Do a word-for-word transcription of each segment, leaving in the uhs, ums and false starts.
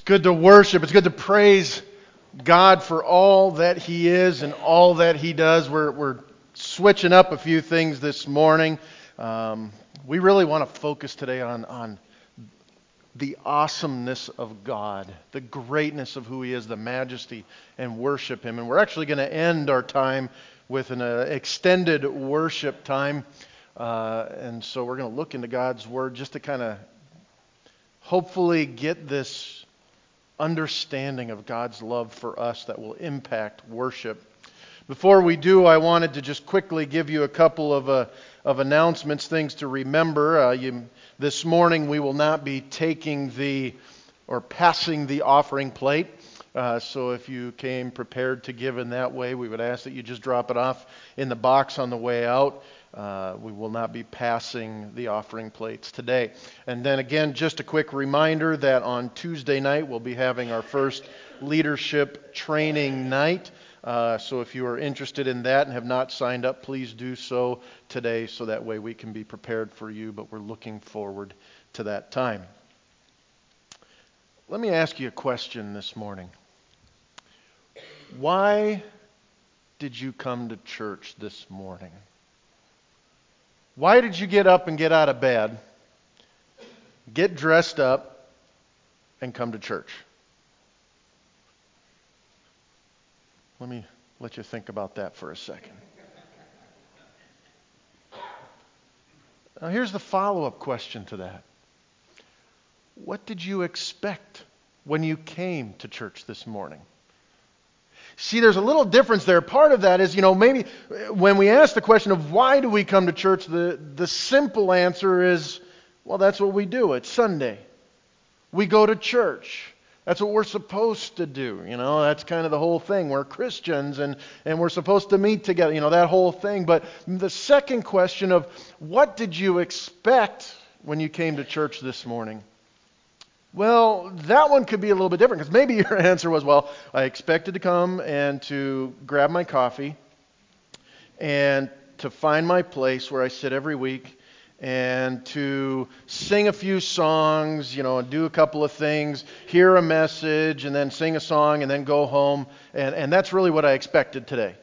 good to worship. It's good to praise God for all that He is and all that He does. We're, we're switching up a few things this morning. Um, we really want to focus today on, on the awesomeness of God, the greatness of who He is, the majesty, and worship Him. And we're actually going to end our time with an uh, extended worship time. Uh, and so we're going to look into God's Word just to kind of hopefully get this understanding of God's love for us that will impact worship. Before we do, I wanted to just quickly give you a couple of uh, of announcements, things to remember. Uh, you, this morning we will not be taking the or passing the offering plate. Uh, so if you came prepared to give in that way, we would ask that you just drop it off in the box on the way out. Uh, we will not be passing the offering plates today. And then again, just a quick reminder that on Tuesday night we'll be having our first leadership training night. Uh, so if you are interested in that and have not signed up, please do so today so that way we can be prepared for you. But we're looking forward to that time. Let me ask you a question this morning. Why did you come to church this morning? Why did you get up and get out of bed, get dressed up, and come to church? Let me let you think about that for a second. Now here's the follow-up question to that. What did you expect when you came to church this morning? See, there's a little difference there. Part of that is, you know, maybe when we ask the question of why do we come to church, the, the simple answer is, well, that's what we do. It's Sunday. We go to church. That's what we're supposed to do. You know, that's kind of the whole thing. We're Christians and, and we're supposed to meet together, you know, that whole thing. But the second question of what did you expect when you came to church this morning? Well, that one could be a little bit different because maybe your answer was, well, I expected to come and to grab my coffee and to find my place where I sit every week and to sing a few songs, you know, and do a couple of things, hear a message, and then sing a song and then go home. And, and that's really what I expected today.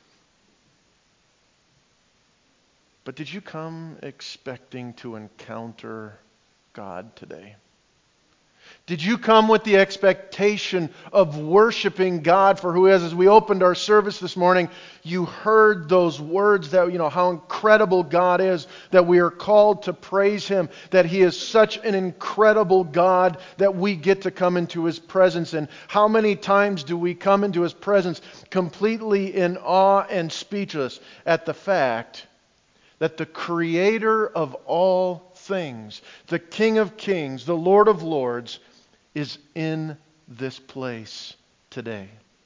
But did you come expecting to encounter God today? Did you come with the expectation of worshiping God for who He is? As we opened our service this morning, you heard those words that, you know, how incredible God is, that we are called to praise Him, that He is such an incredible God that we get to come into His presence. And how many times do we come into His presence completely in awe and speechless at the fact that the Creator of all things, the King of Kings, the Lord of Lords, is in this place today?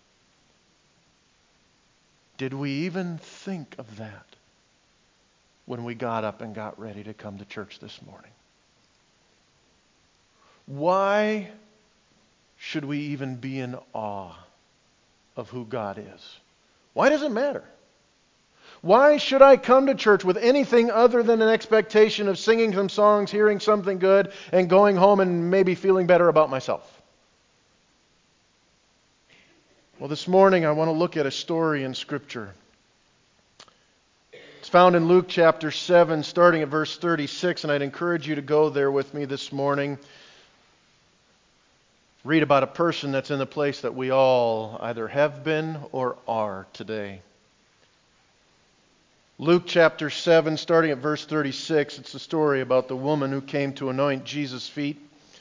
Did we even think of that when we got up and got ready to come to church this morning? Why should we even be in awe of who God is? Why does it matter? Why should I come to church with anything other than an expectation of singing some songs, hearing something good, and going home and maybe feeling better about myself? Well, this morning I want to look at a story in Scripture. It's found in Luke chapter seven, starting at verse thirty-six, and I'd encourage you to go there with me this morning. Read about a person that's in the place that we all either have been or are today. Luke chapter seven, starting at verse thirty-six, it's a story about the woman who came to anoint Jesus' feet.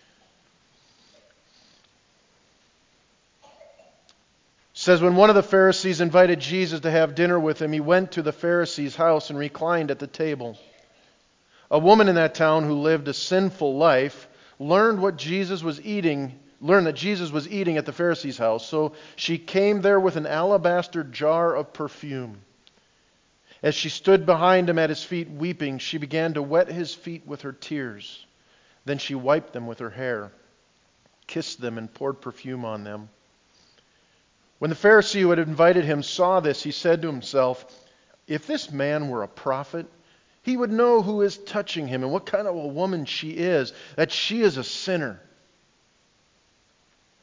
It says, when one of the Pharisees invited Jesus to have dinner with him, he went to the Pharisee's house and reclined at the table. A woman in that town who lived a sinful life learned what Jesus was eating, learned that Jesus was eating at the Pharisee's house, so she came there with an alabaster jar of perfume. As she stood behind him at his feet weeping, she began to wet his feet with her tears. Then she wiped them with her hair, kissed them, and poured perfume on them. When the Pharisee who had invited him saw this, he said to himself, if this man were a prophet, he would know who is touching him and what kind of a woman she is, that she is a sinner.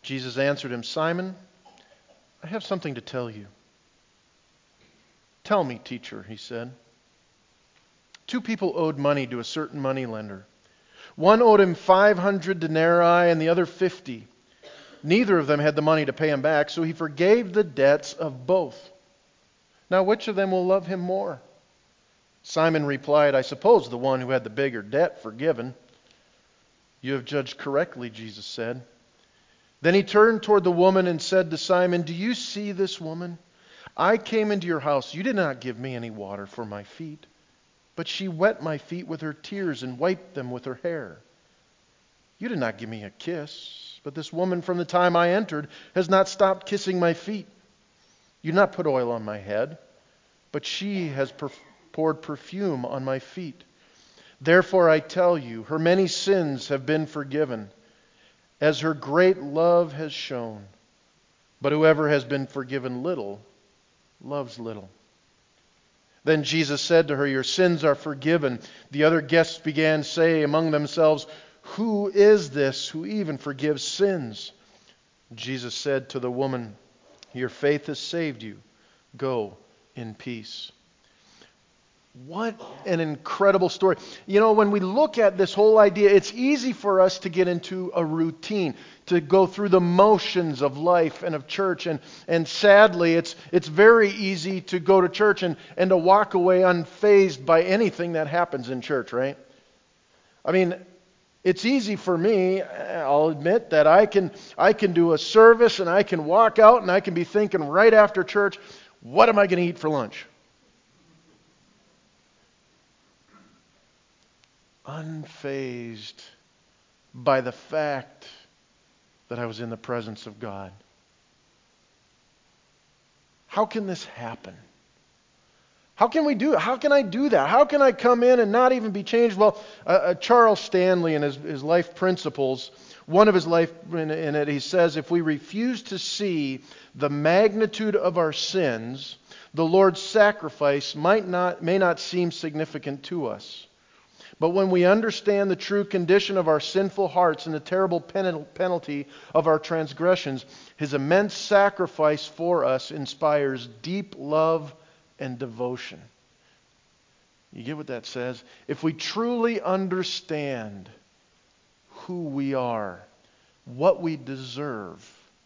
Jesus answered him, Simon, I have something to tell you. Tell me, teacher, he said. Two people owed money to a certain moneylender. One owed him five hundred denarii and the other fifty. Neither of them had the money to pay him back, so he forgave the debts of both. Now, which of them will love him more? Simon replied, I suppose the one who had the bigger debt forgiven. You have judged correctly, Jesus said. Then he turned toward the woman and said to Simon, do you see this woman? I came into your house. You did not give me any water for my feet, but she wet my feet with her tears and wiped them with her hair. You did not give me a kiss, but this woman from the time I entered has not stopped kissing my feet. You did not put oil on my head, but she has perf- poured perfume on my feet. Therefore I tell you, her many sins have been forgiven, as her great love has shown. But whoever has been forgiven little loves little. Then Jesus said to her, your sins are forgiven. The other guests began to say among themselves, who is this who even forgives sins? Jesus said to the woman, your faith has saved you. Go in peace. What an incredible story. You know, when we look at this whole idea, it's easy for us to get into a routine, to go through the motions of life and of church. And, and sadly, it's it's very easy to go to church and, and to walk away unfazed by anything that happens in church, right? I mean, it's easy for me, I'll admit, that I can I can do a service and I can walk out and I can be thinking right after church, what am I going to eat for lunch? Unfazed by the fact that I was in the presence of God. How can this happen? How can we do it? How can I do that? How can I come in and not even be changed? Well, uh, uh, Charles Stanley in his, his life principles, one of his life in, in it, he says, if we refuse to see the magnitude of our sins, the Lord's sacrifice might not may not seem significant to us. But when we understand the true condition of our sinful hearts and the terrible penalty of our transgressions, His immense sacrifice for us inspires deep love and devotion. You get what that says? If we truly understand who we are, what we deserve,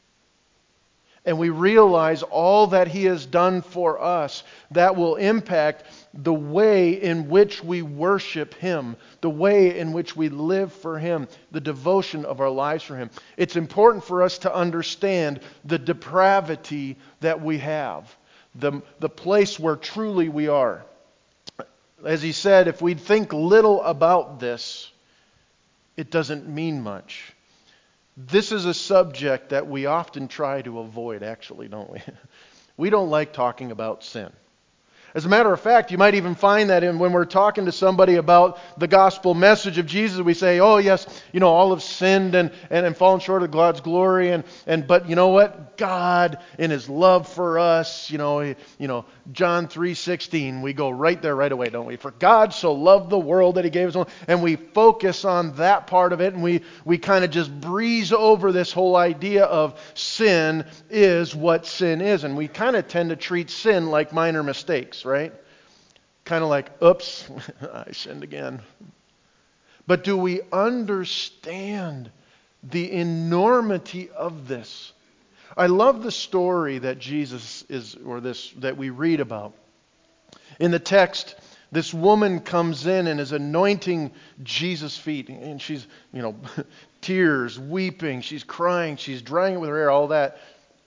and we realize all that He has done for us, that will impact the way in which we worship Him, the way in which we live for Him, the devotion of our lives for Him. It's important for us to understand the depravity that we have, the, the place where truly we are. As he said, if we think little about this, it doesn't mean much. This is a subject that we often try to avoid, actually, don't we? We don't like talking about sin. As a matter of fact, you might even find that in when we're talking to somebody about the gospel message of Jesus, we say, oh yes, you know, all have sinned and, and, and fallen short of God's glory, and, and but you know what? God, in His love for us, you know, you know, John three sixteen, we go right there right away, don't we? For God so loved the world that He gave His own, and we focus on that part of it, and we, we kind of just breeze over this whole idea of sin is what sin is, and we kind of tend to treat sin like minor mistakes, right? Kind of like, oops, I sinned again. But do we understand the enormity of this? I love the story that Jesus is, or this, that we read about. In the text, this woman comes in and is anointing Jesus' feet. And she's, you know, tears, weeping, she's crying, she's drying it with her hair, all that.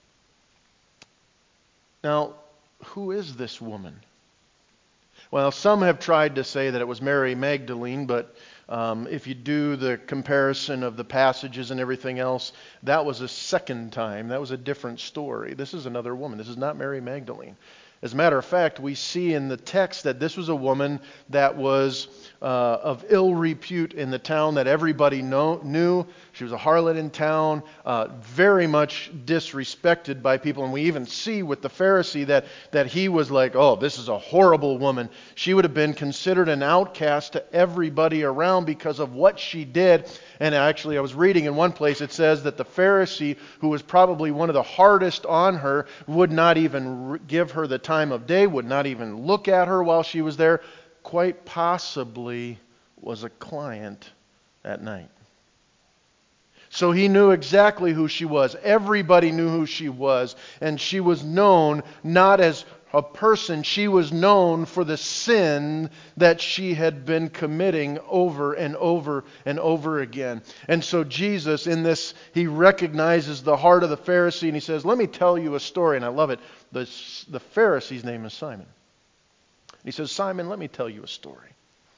Now, who is this woman? Well, some have tried to say that it was Mary Magdalene, but um, if you do the comparison of the passages and everything else, that was a second time. That was a different story. This is another woman. This is not Mary Magdalene. As a matter of fact, we see in the text that this was a woman that was uh, of ill repute in the town, that everybody know, knew. She was a harlot in town, uh, very much disrespected by people. And we even see with the Pharisee that, that he was like, oh, this is a horrible woman. She would have been considered an outcast to everybody around because of what she did. And actually, I was reading in one place, it says that the Pharisee, who was probably one of the hardest on her, would not even re- give her the time of day, would not even look at her while she was there, quite possibly was a client at night. So he knew exactly who she was. Everybody knew who she was. And she was known not as a person, she was known for the sin that she had been committing over and over and over again. And so Jesus, in this, he recognizes the heart of the Pharisee and he says, let me tell you a story. And I love it. The, the Pharisee's name is Simon. He says, Simon, let me tell you a story.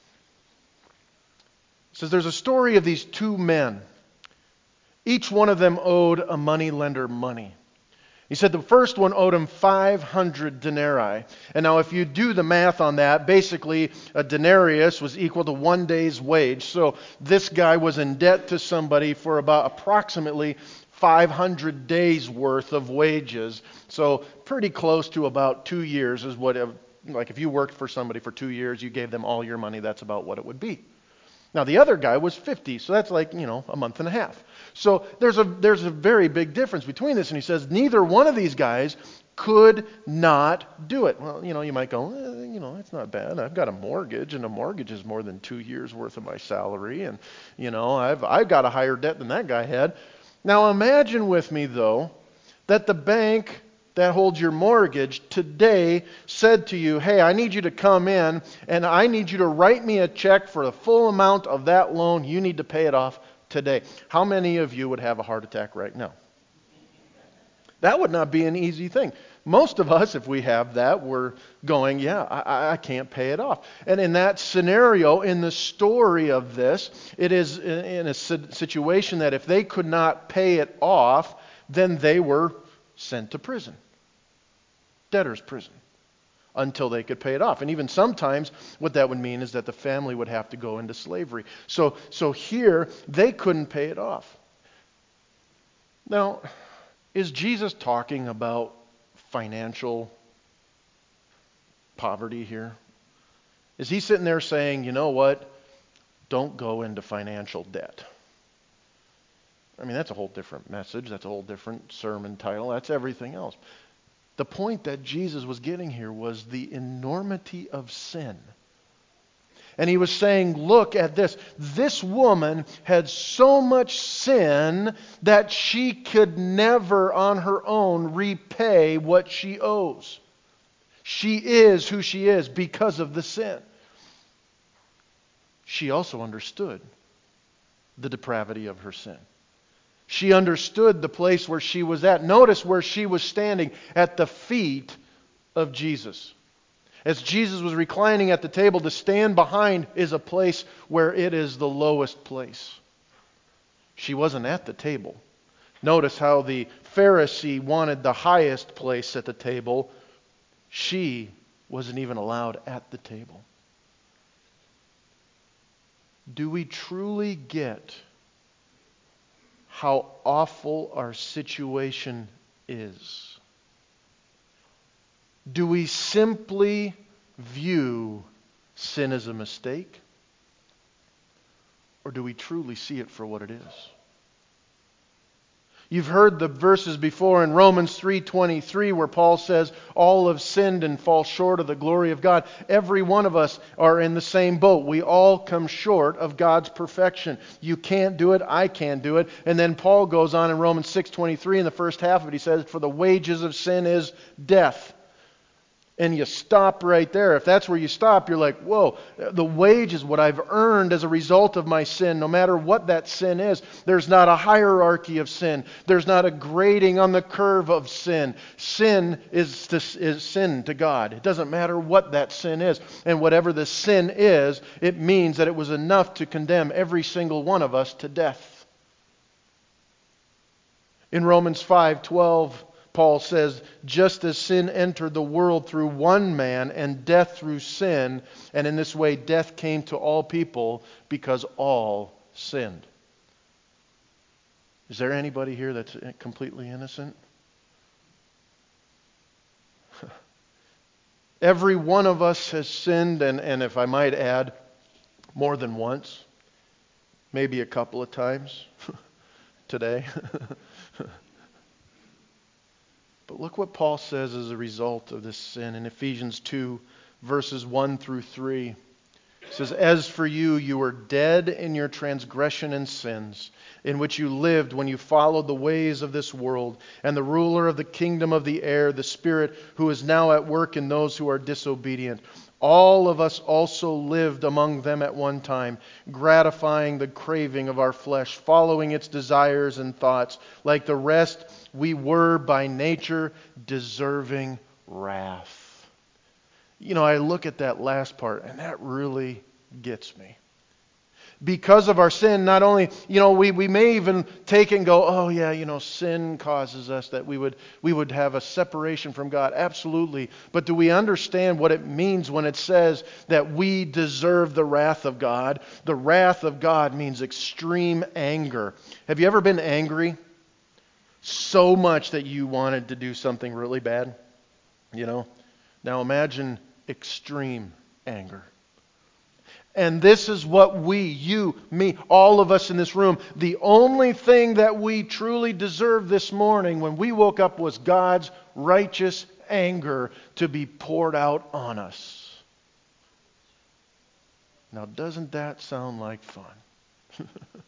He says, there's a story of these two men. Each one of them owed a moneylender money. He said the first one owed him five hundred denarii. And now if you do the math on that, basically a denarius was equal to one day's wage. So this guy was in debt to somebody for about approximately five hundred days worth of wages. So pretty close to about two years is what, it, like if you worked for somebody for two years, you gave them all your money, that's about what it would be. Now the other guy was fifty, so that's like, you know, a month and a half. So there's a there's a very big difference between this. And he says neither one of these guys could not do it. Well, you know, you might go, eh, you know, it's not bad. I've got a mortgage, and a mortgage is more than two years worth of my salary. And, you know, I've I've got a higher debt than that guy had. Now imagine with me, though, that the bank that holds your mortgage today said to you, hey, I need you to come in and I need you to write me a check for the full amount of that loan. You need to pay it off today. How many of you would have a heart attack right now? That would not be an easy thing. Most of us, if we have that, we're going, yeah, I, I can't pay it off. And in that scenario, in the story of this, it is in a situation that if they could not pay it off, then they were sent to prison. Debtor's prison. Until they could pay it off. And even sometimes what that would mean is that the family would have to go into slavery. So, so here, they couldn't pay it off. Now, is Jesus talking about financial poverty here? Is he sitting there saying, you know what, don't go into financial debt? I mean, that's a whole different message. That's a whole different sermon title. That's everything else. The point that Jesus was getting here was the enormity of sin. And he was saying, look at this. This woman had so much sin that she could never on her own repay what she owes. She is who she is because of the sin. She also understood the depravity of her sin. She understood the place where she was at. Notice where she was standing, at the feet of Jesus. As Jesus was reclining at the table, to stand behind is a place where it is the lowest place. She wasn't at the table. Notice how the Pharisee wanted the highest place at the table. She wasn't even allowed at the table. Do we truly get how awful our situation is? Do we simply view sin as a mistake? Or do we truly see it for what it is? You've heard the verses before in Romans three twenty-three where Paul says, all have sinned and fall short of the glory of God. Every one of us are in the same boat. We all come short of God's perfection. You can't do it. I can't do it. And then Paul goes on in Romans six twenty-three in the first half of it. He says, for the wages of sin is death. And you stop right there. If that's where you stop, you're like, whoa, the wage is what I've earned as a result of my sin, no matter what that sin is. There's not a hierarchy of sin. There's not a grading on the curve of sin. Sin is, to, is sin to God. It doesn't matter what that sin is. And whatever the sin is, it means that it was enough to condemn every single one of us to death. In Romans five twelve, Paul says, just as sin entered the world through one man and death through sin, and in this way death came to all people because all sinned. Is there anybody here that's completely innocent? Every one of us has sinned, and, and if I might add, more than once, maybe a couple of times today. But look what Paul says as a result of this sin in Ephesians two, verses one through three. It says, as for you, you were dead in your transgression and sins, in which you lived when you followed the ways of this world, and the ruler of the kingdom of the air, the Spirit, who is now at work in those who are disobedient. All of us also lived among them at one time, gratifying the craving of our flesh, following its desires and thoughts. Like the rest, we were by nature deserving wrath. You know, I look at that last part, and that really gets me. Because of our sin, not only, you know, we, we may even take it and go, oh yeah, you know, sin causes us that we would we would have a separation from God. Absolutely. But do we understand what it means when it says that we deserve the wrath of God? The wrath of God means extreme anger. Have you ever been angry so much that you wanted to do something really bad? You know? Now imagine extreme anger. And this is what we, you, me, all of us in this room, the only thing that we truly deserved this morning when we woke up was God's righteous anger to be poured out on us. Now, doesn't that sound like fun?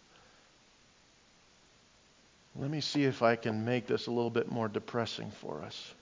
Let me see if I can make this a little bit more depressing for us.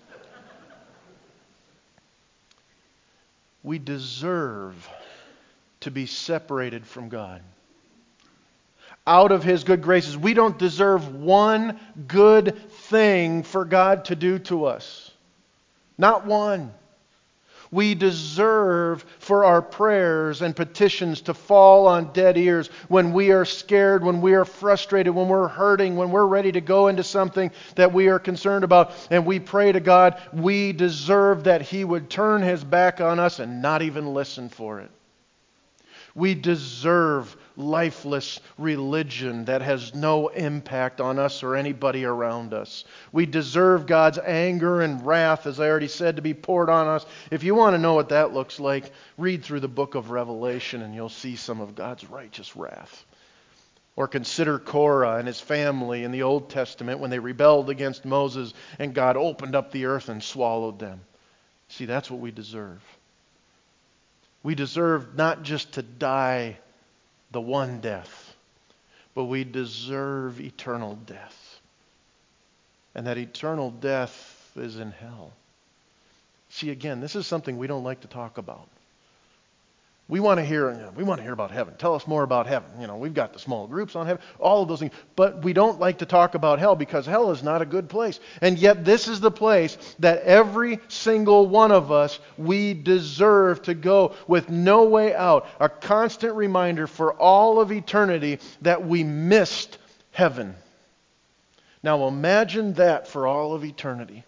We deserve to be separated from God. Out of His good graces. We don't deserve one good thing for God to do to us. Not one. We deserve for our prayers and petitions to fall on dead ears when we are scared, when we are frustrated, when we're hurting, when we're ready to go into something that we are concerned about, and we pray to God. We deserve that He would turn His back on us and not even listen for it. We deserve lifeless religion that has no impact on us or anybody around us. We deserve God's anger and wrath, as I already said, to be poured on us. If you want to know what that looks like, read through the book of Revelation and you'll see some of God's righteous wrath. Or consider Korah and his family in the Old Testament when they rebelled against Moses and God opened up the earth and swallowed them. See, that's what we deserve. We deserve not just to die the one death, but we deserve eternal death. And that eternal death is in hell. See, again, this is something we don't like to talk about. We want to hear, you know, we want to hear about heaven. Tell us more about heaven. You know, we've got the small groups on heaven, all of those things. But we don't like to talk about hell because hell is not a good place. And yet this is the place that every single one of us, we deserve to go with no way out. A constant reminder for all of eternity that we missed heaven. Now imagine that for all of eternity.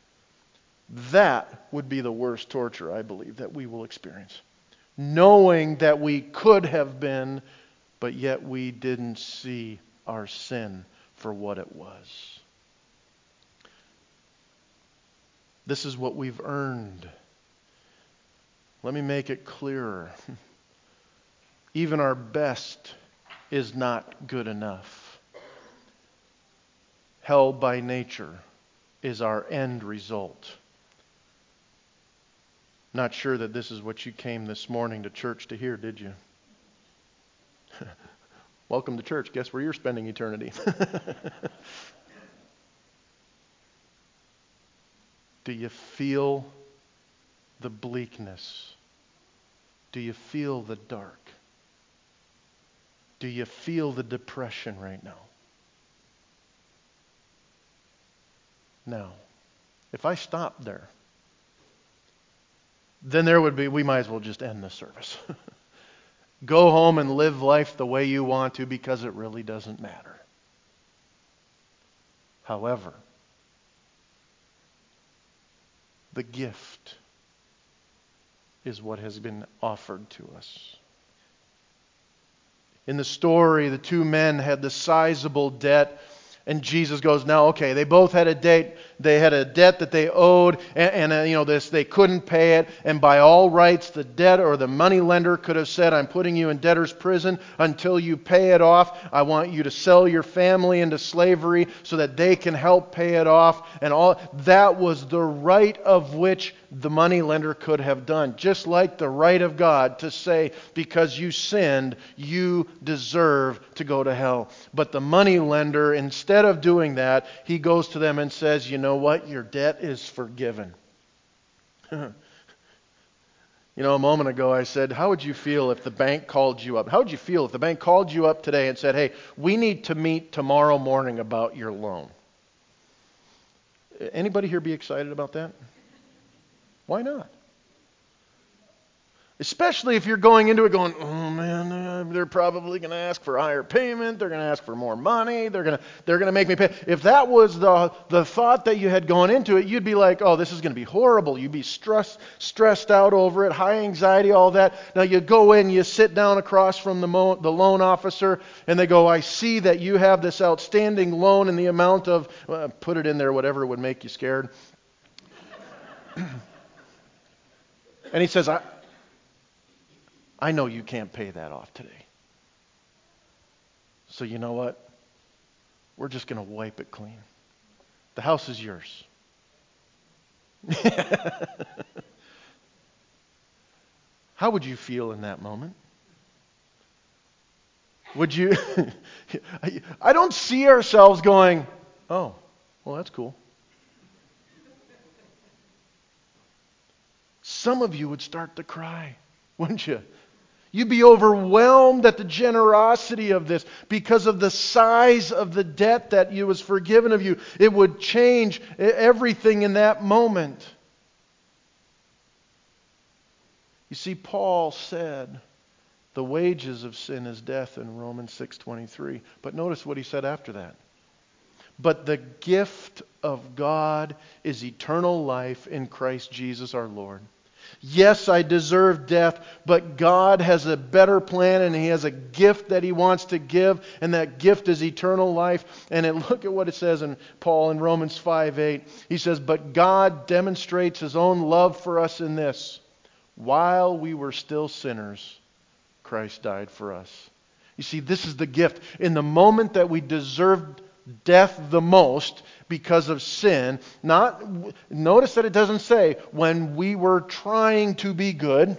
That would be the worst torture, I believe, that we will experience. Knowing that we could have been, but yet we didn't see our sin for what it was. This is what we've earned. Let me make it clearer. Even our best is not good enough. Hell by nature is our end result. Not sure that this is what you came this morning to church to hear, did you? Welcome to church. Guess where you're spending eternity? Do you feel the bleakness? Do you feel the dark? Do you feel the depression right now? Now, if I stopped there, then there would be, we might as well just end the service. Go home and live life the way you want to because it really doesn't matter. However, The gift is what has been offered to us. In the story, the two men had the sizable debt. And Jesus goes, now, okay, they both had a debt. They had a debt that they owed, and, and uh, you know this, they couldn't pay it. And by all rights, the debt or the money lender could have said, "I'm putting you in debtor's prison until you pay it off. I want you to sell your family into slavery so that they can help pay it off." And all that was the right of which the money lender could have done, just like the right of God to say, because you sinned, you deserve to go to hell. But the money lender, instead of doing that, he goes to them and says, you know what? Your debt is forgiven. You know, a moment ago I said, how would you feel if the bank called you up? How would you feel if the bank called you up today and said, hey, we need to meet tomorrow morning about your loan? Anybody here be excited about that? Why not? Especially if you're going into it going, oh man, uh, they're probably going to ask for higher payment. They're going to ask for more money. They're going to they're going to make me pay. If that was the the thought that you had gone into it, you'd be like, oh, this is going to be horrible. You'd be stressed stressed out over it, high anxiety, all that. Now you go in, you sit down across from the mo- the loan officer, and they go, I see that you have this outstanding loan in the amount of, uh, put it in there, whatever would make you scared. And he says, I, I know you can't pay that off today. So you know what? We're just going to wipe it clean. The house is yours. How would you feel in that moment? Would you... I don't see ourselves going, oh, well, that's cool. Some of you would start to cry, wouldn't you? You'd be overwhelmed at the generosity of this because of the size of the debt that you was forgiven of you. It would change everything in that moment. You see, Paul said the wages of sin is death in Romans six twenty-three. But notice what he said after that. But the gift of God is eternal life in Christ Jesus our Lord. Yes, I deserve death, but God has a better plan and He has a gift that He wants to give, and that gift is eternal life. And it, look at what it says in Paul in Romans five eight. He says, but God demonstrates His own love for us in this. While we were still sinners, Christ died for us. You see, this is the gift. In the moment that we deserved death the most because of sin, not notice that it doesn't say when we were trying to be good.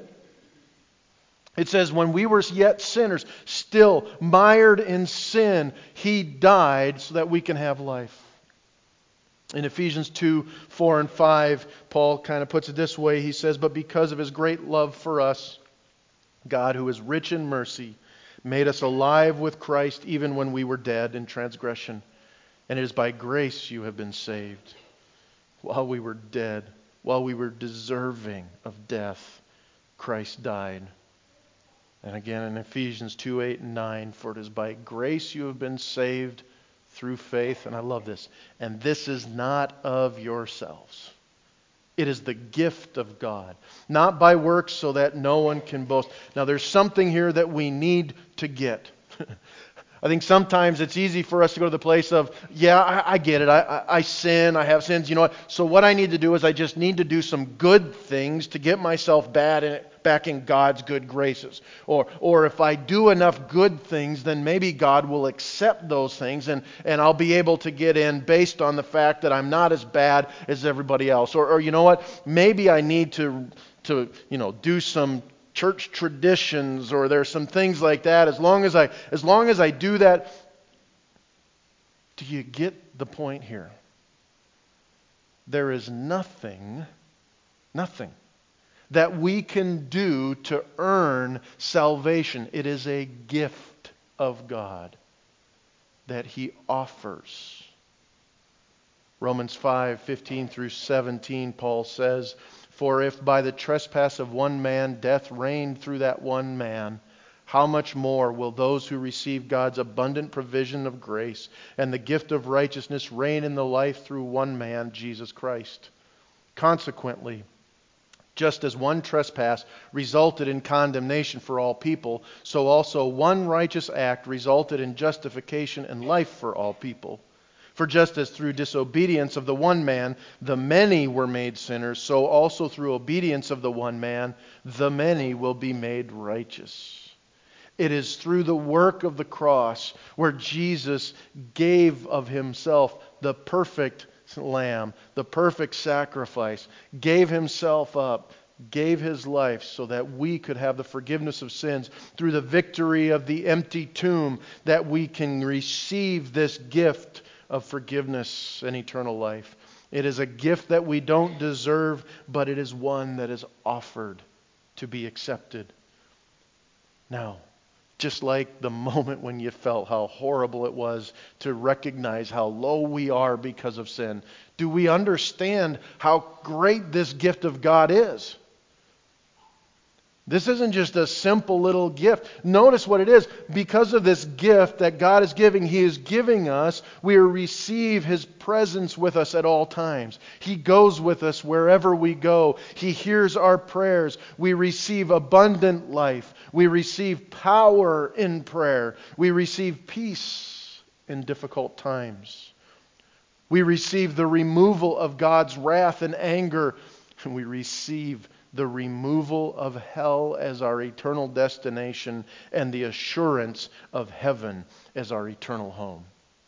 It says when we were yet sinners, still mired in sin, He died so that we can have life. In Ephesians two, four and five, Paul kind of puts it this way. He says, but because of His great love for us, God, who is rich in mercy, made us alive with Christ even when we were dead in transgression. And it is by grace you have been saved. While we were dead, while we were deserving of death, Christ died. And again in Ephesians two, eight and nine, for it is by grace you have been saved through faith. And I love this. And this is not of yourselves. It is the gift of God, not by works so that no one can boast. Now there's something here that we need to get. I think sometimes it's easy for us to go to the place of, yeah, I, I get it. I, I, I sin. I have sins. You know what? So what I need to do is I just need to do some good things to get myself bad in, back in God's good graces. Or or if I do enough good things, then maybe God will accept those things and, and I'll be able to get in based on the fact that I'm not as bad as everybody else. Or, or you know what? Maybe I need to, to you know, do some church traditions, or there's some things like that. As long as I as long as I do that, do you get the point here? There is nothing, nothing that we can do to earn salvation. It is a gift of God that He offers. Romans five, fifteen through seventeen, Paul says, for if by the trespass of one man death reigned through that one man, how much more will those who receive God's abundant provision of grace and the gift of righteousness reign in the life through one man, Jesus Christ? Consequently, just as one trespass resulted in condemnation for all people, so also one righteous act resulted in justification and life for all people. For just as through disobedience of the one man the many were made sinners, so also through obedience of the one man the many will be made righteous. It is through the work of the cross where Jesus gave of himself the perfect lamb, the perfect sacrifice, gave himself up, gave his life so that we could have the forgiveness of sins, through the victory of the empty tomb, that we can receive this gift of forgiveness and eternal life. It is a gift that we don't deserve, but it is one that is offered to be accepted. Now, just like the moment when you felt how horrible it was to recognize how low we are because of sin, do we understand how great this gift of God is? This isn't just a simple little gift. Notice what it is. Because of this gift that God is giving, He is giving us, we receive His presence with us at all times. He goes with us wherever we go. He hears our prayers. We receive abundant life. We receive power in prayer. We receive peace in difficult times. We receive the removal of God's wrath and anger. And we receive the removal of hell as our eternal destination and the assurance of heaven as our eternal home.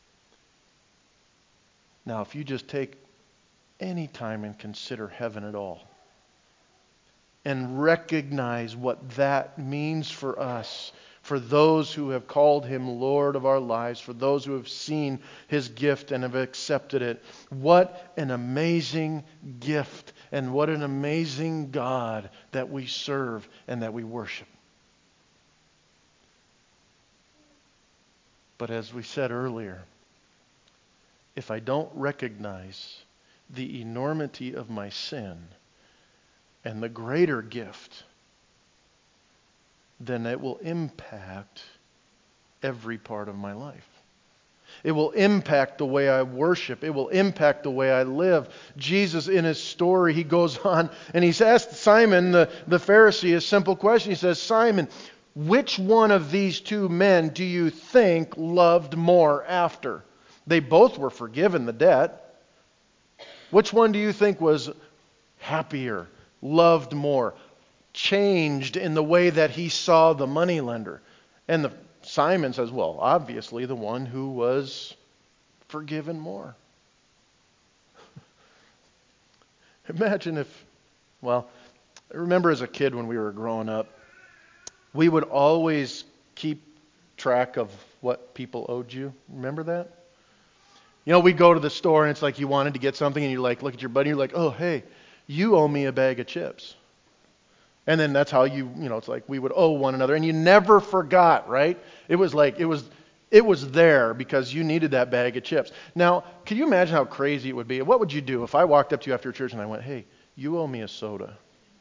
Now, if you just take any time and consider heaven at all and recognize what that means for us, for those who have called Him Lord of our lives, for those who have seen His gift and have accepted it, what an amazing gift and what an amazing God that we serve and that we worship. But as we said earlier, if I don't recognize the enormity of my sin and the greater gift, then it will impact every part of my life. It will impact the way I worship. It will impact the way I live. Jesus, in his story, he goes on and he's asked Simon, the, the Pharisee, a simple question. He says, Simon, which one of these two men do you think loved more after? They both were forgiven the debt. Which one do you think was happier, loved more, changed in the way that he saw the moneylender? And the Simon says, well, obviously the one who was forgiven more. Imagine if, well, I remember as a kid when we were growing up, we would always keep track of what people owed you. Remember that? You know, we'd go to the store and it's like you wanted to get something and you like look at your buddy and you're like, oh, hey, you owe me a bag of chips. And then that's how you, you know, it's like we would owe one another. And you never forgot, right? It was like, it was it was there because you needed that bag of chips. Now, can you imagine how crazy it would be? What would you do if I walked up to you after church and I went, hey, you owe me a soda.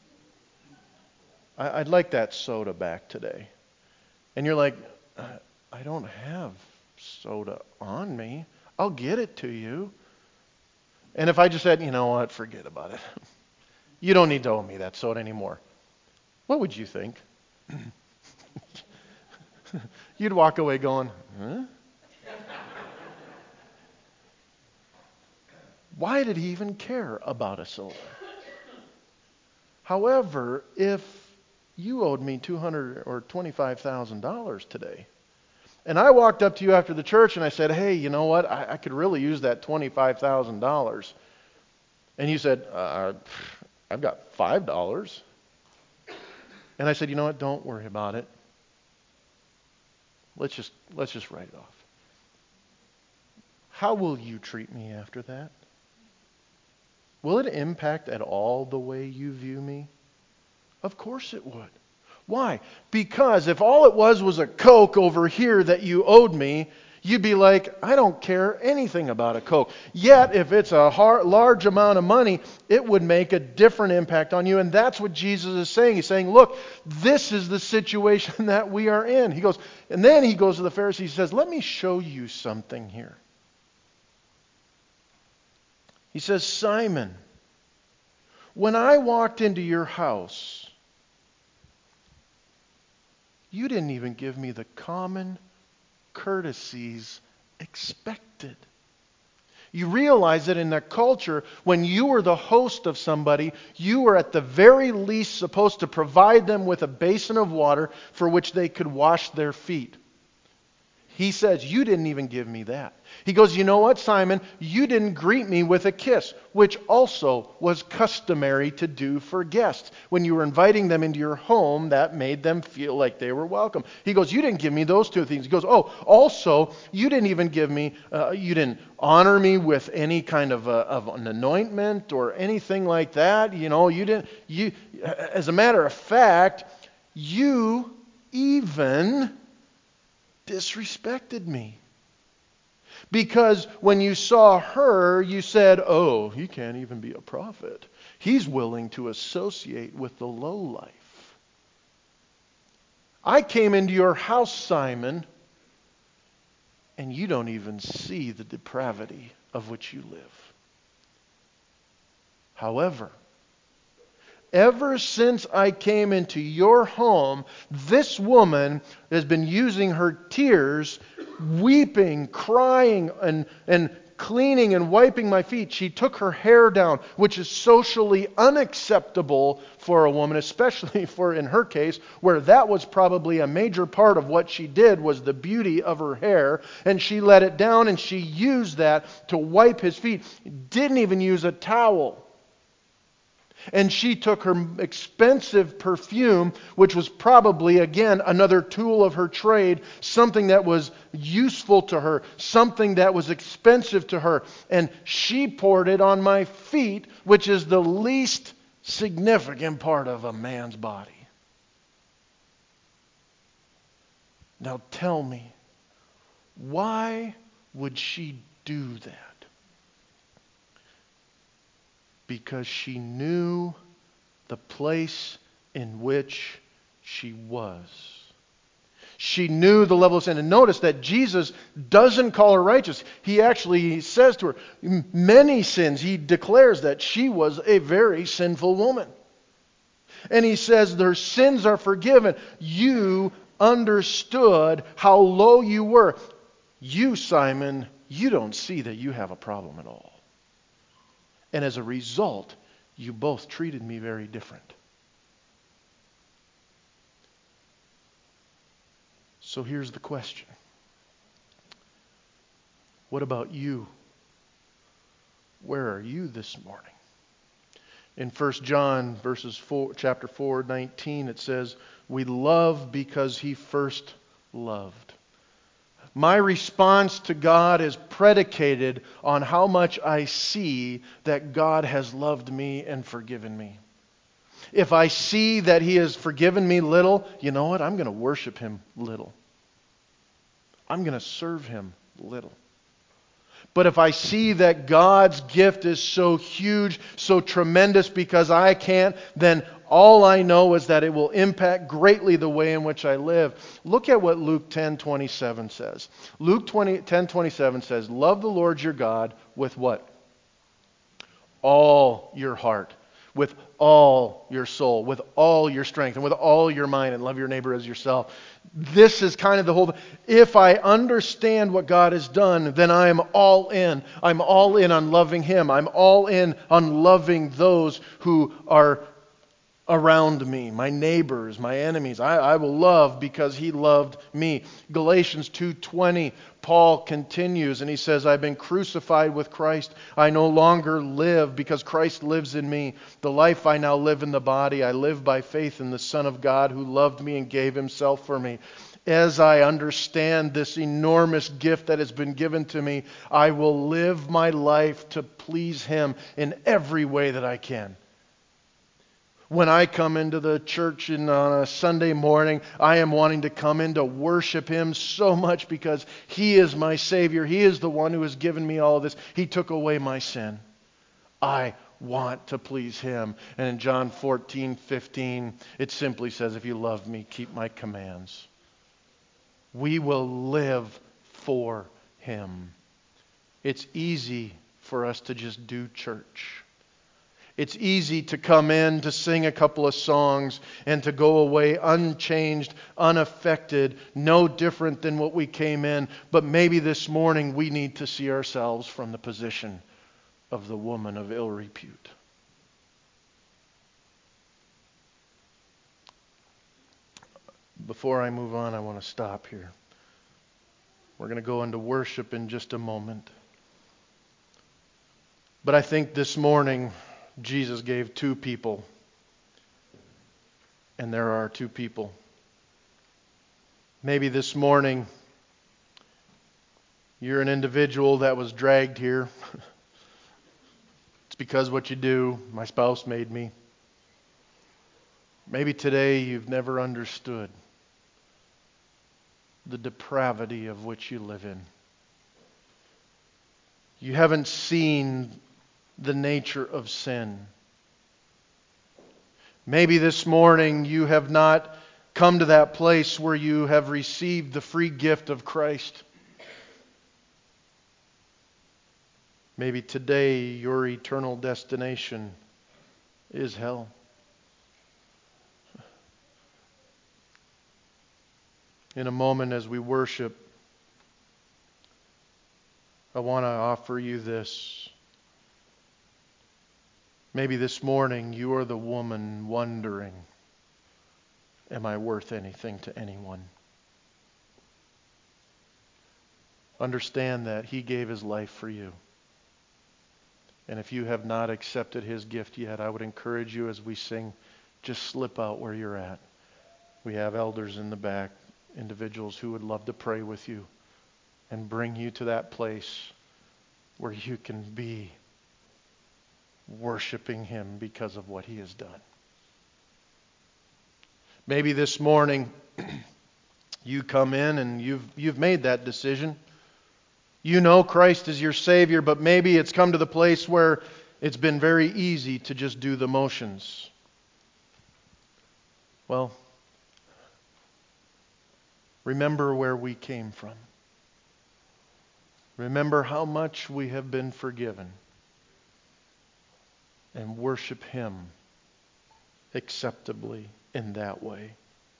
I, I'd like that soda back today. And you're like, I don't have soda on me. I'll get it to you. And if I just said, you know what, forget about it. You don't need to owe me that soda anymore. What would you think? You'd walk away going, huh? Why did he even care about a soda? However, if you owed me two hundred thousand dollars or twenty-five thousand dollars today, and I walked up to you after the church and I said, hey, you know what? I, I could really use that twenty-five thousand dollars. And you said, uh, I've got five dollars. And I said, you know what? Don't worry about it. Let's just let's just write it off. How will you treat me after that? Will it impact at all the way you view me? Of course it would. Why? Because if all it was was a Coke over here that you owed me, you'd be like, I don't care anything about a Coke. Yet, if it's a hard, large amount of money, it would make a different impact on you. And that's what Jesus is saying. He's saying, look, this is the situation that we are in. He goes, and then he goes to the Pharisee. He says, let me show you something here. He says, Simon, when I walked into your house, you didn't even give me the common courtesies expected. You realize that in that culture, when you were the host of somebody, you were at the very least supposed to provide them with a basin of water for which they could wash their feet. He says, you didn't even give me that. He goes, you know what, Simon? You didn't greet me with a kiss, which also was customary to do for guests. When you were inviting them into your home, that made them feel like they were welcome. He goes, you didn't give me those two things. He goes, oh, also, you didn't even give me, uh, you didn't honor me with any kind of, a, of an anointment or anything like that. You know, you didn't, you, as a matter of fact, you even disrespected me. Because when you saw her, you said, oh, he can't even be a prophet. He's willing to associate with the lowlife. I came into your house, Simon, and you don't even see the depravity of which you live. However, ever since I came into your home, this woman has been using her tears, weeping, crying, and, and cleaning and wiping my feet. She took her hair down, which is socially unacceptable for a woman, especially for, in her case, where that was probably a major part of what she did was the beauty of her hair. And she let it down and she used that to wipe his feet. Didn't even use a towel. And she took her expensive perfume, which was probably, again, another tool of her trade, something that was useful to her, something that was expensive to her, and she poured it on my feet, which is the least significant part of a man's body. Now tell me, why would she do that? Because she knew the place in which she was. She knew the level of sin. And notice that Jesus doesn't call her righteous. He actually says to her, many sins. He declares that she was a very sinful woman. And he says their sins are forgiven. You understood how low you were. You, Simon, you don't see that you have a problem at all. And as a result, you both treated me very different. So here's the question. What about you? Where are you this morning? In First John verses four, chapter four, nineteen, it says, we love because he first loved. My response to God is predicated on how much I see that God has loved me and forgiven me. If I see that he has forgiven me little, you know what? I'm going to worship him little. I'm going to serve him little. But if I see that God's gift is so huge, so tremendous because I can't, then all I know is that it will impact greatly the way in which I live. Look at what Luke ten twenty-seven says. Luke ten twenty-seven says, love the Lord your God with what? All your heart, with all your soul, with all your strength, and with all your mind, and love your neighbor as yourself. This is kind of the whole. If I understand what God has done, then I am all in. I'm all in on loving him. I'm all in on loving those who are around me, my neighbors, my enemies. I, I will love because he loved me. Galatians two twenty, Paul continues and he says, I've been crucified with Christ. I no longer live because Christ lives in me. The life I now live in the body, I live by faith in the Son of God who loved me and gave himself for me. As I understand this enormous gift that has been given to me, I will live my life to please him in every way that I can. When I come into the church in, on a Sunday morning, I am wanting to come in to worship him so much because he is my Savior. He is the one who has given me all of this. He took away my sin. I want to please him. And in John fourteen fifteen, it simply says, if you love me, keep my commands. We will live for him. It's easy for us to just do church. It's easy to come in, to sing a couple of songs, and to go away unchanged, unaffected, no different than what we came in. But maybe this morning we need to see ourselves from the position of the woman of ill repute. Before I move on, I want to stop here. We're going to go into worship in just a moment. But I think this morning Jesus gave two people. And there are two people. Maybe this morning you're an individual that was dragged here. It's because what you do. My spouse made me. Maybe today you've never understood the depravity of which you live in. You haven't seen the nature of sin. Maybe this morning you have not come to that place where you have received the free gift of Christ. Maybe today your eternal destination is hell. In a moment as we worship, I want to offer you this. Maybe this morning you are the woman wondering, am I worth anything to anyone? Understand that He gave His life for you. And if you have not accepted His gift yet, I would encourage you as we sing, just slip out where you're at. We have elders in the back, individuals who would love to pray with you and bring you to that place where you can be worshiping Him because of what He has done. Maybe this morning you come in and you've you've made that decision. You know Christ is your Savior, but maybe it's come to the place where it's been very easy to just do the motions. Well, remember where we came from. Remember how much we have been forgiven. And worship Him acceptably in that way.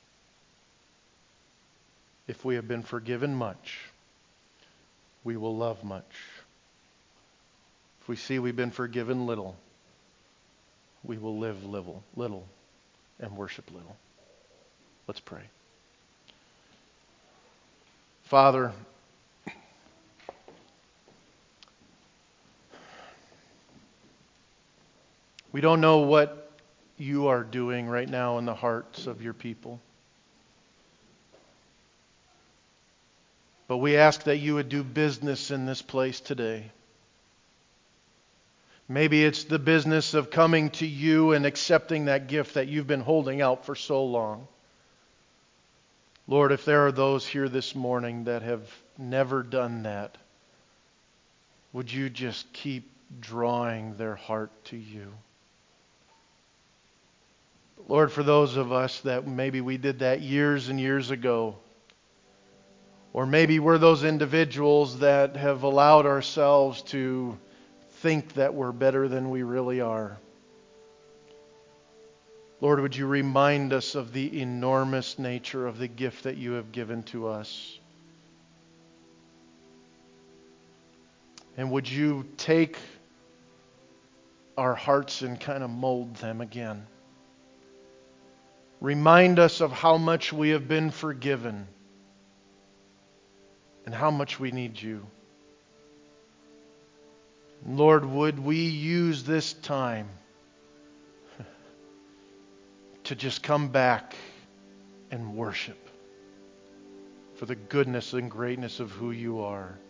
If we have been forgiven much, we will love much. If we see we've been forgiven little, we will live little, little and worship little. Let's pray. Father, we don't know what you are doing right now in the hearts of your people. But we ask that you would do business in this place today. Maybe it's the business of coming to you and accepting that gift that you've been holding out for so long. Lord, if there are those here this morning that have never done that, would you just keep drawing their heart to you? Lord, for those of us that maybe we did that years and years ago, or maybe we're those individuals that have allowed ourselves to think that we're better than we really are. Lord, would you remind us of the enormous nature of the gift that you have given to us? And would you take our hearts and kind of mold them again? Remind us of how much we have been forgiven and how much we need you. Lord, would we use this time to just come back and worship for the goodness and greatness of who you are.